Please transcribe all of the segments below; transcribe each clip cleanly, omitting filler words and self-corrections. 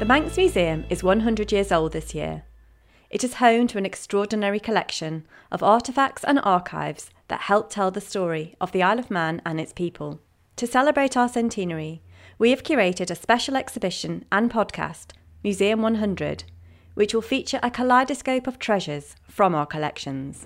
Manx Museum is 100 years old this year. It is home to an extraordinary collection of artefacts and archives that help tell the story of the Isle of Man and its people. To celebrate our centenary, we have curated a special exhibition and podcast, Museum 100, which will feature a kaleidoscope of treasures from our collections.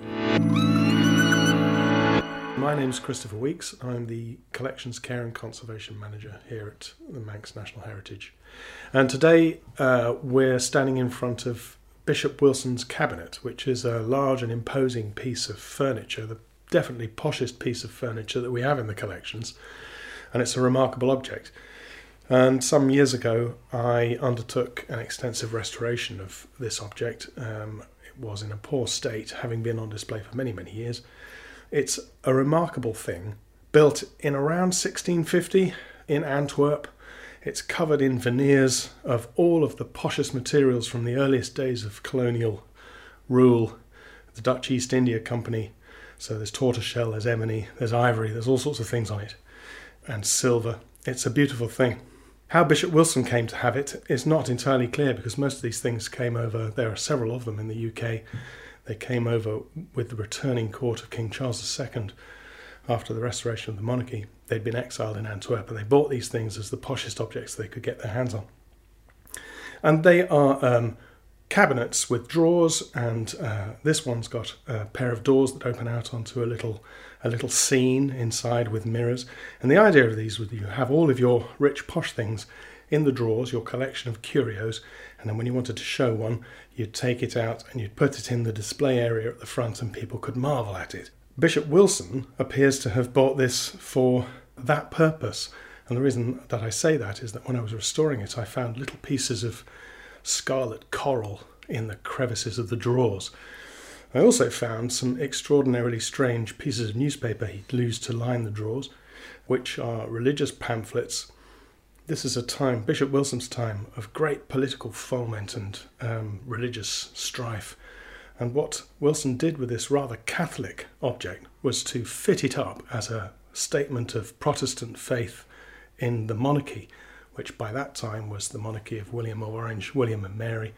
My name is Christopher Weeks. I'm the Collections Care and Conservation Manager here at the Manx National Heritage. And today we're standing in front of Bishop Wilson's cabinet, which is a large and imposing piece of furniture, the definitely poshest piece of furniture that we have in the collections. And it's a remarkable object. And some years ago, I undertook an extensive restoration of this object. It was in a poor state, having been on display for many, many years. It's a remarkable thing, built in around 1650 in Antwerp. It's covered in veneers of all of the poshest materials from the earliest days of colonial rule, the Dutch East India Company. So there's tortoiseshell, there's ebony, there's ivory, there's all sorts of things on it, and silver. It's a beautiful thing. How Bishop Wilson came to have it is not entirely clear, because most of these things came over, there are several of them in the UK, they came over with the returning court of King Charles II after the restoration of the monarchy. They'd been exiled in Antwerp and they bought these things as the poshest objects they could get their hands on. And they are cabinets with drawers, and this one's got a pair of doors that open out onto a little scene inside with mirrors. And the idea of these was you have all of your rich posh things in the drawers, your collection of curios, and then when you wanted to show one, you'd take it out and you'd put it in the display area at the front and people could marvel at it. Bishop Wilson appears to have bought this for that purpose. And the reason that I say that is that when I was restoring it, I found little pieces of scarlet coral in the crevices of the drawers. I also found some extraordinarily strange pieces of newspaper he'd used to line the drawers, which are religious pamphlets. This is a time, Bishop Wilson's time, of great political foment and religious strife. And what Wilson did with this rather Catholic object was to fit it up as a statement of Protestant faith in the monarchy, which by that time was the monarchy of William of Orange, William and Mary.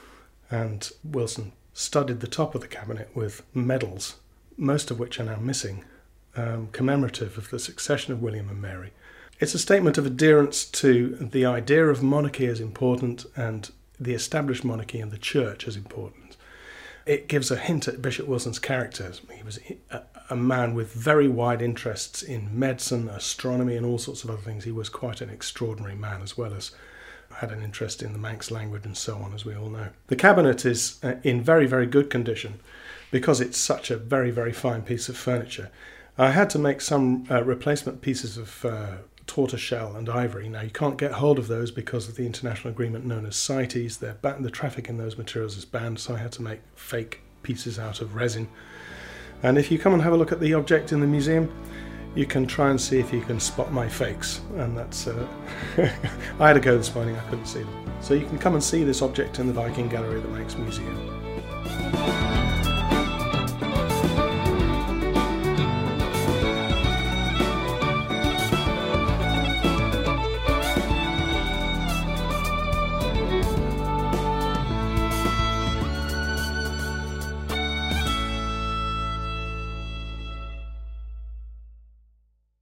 And Wilson studded the top of the cabinet with medals, most of which are now missing, commemorative of the succession of William and Mary. It's a statement of adherence to the idea of monarchy as important and the established monarchy and the church as important. It gives a hint at Bishop Wilson's character. He was a man with very wide interests in medicine, astronomy and all sorts of other things. He was quite an extraordinary man, as well as had an interest in the Manx language and so on, as we all know. The cabinet is in very, very good condition because it's such a very, very fine piece of furniture. I had to make some replacement pieces of tortoiseshell and ivory. Now, you can't get hold of those because of the international agreement known as CITES. The traffic in those materials is banned, so I had to make fake pieces out of resin. And if you come and have a look at the object in the museum, you can try and see if you can spot my fakes. And that's... I had a go this morning, I couldn't see them. So you can come and see this object in the Viking Gallery at the Manx Museum.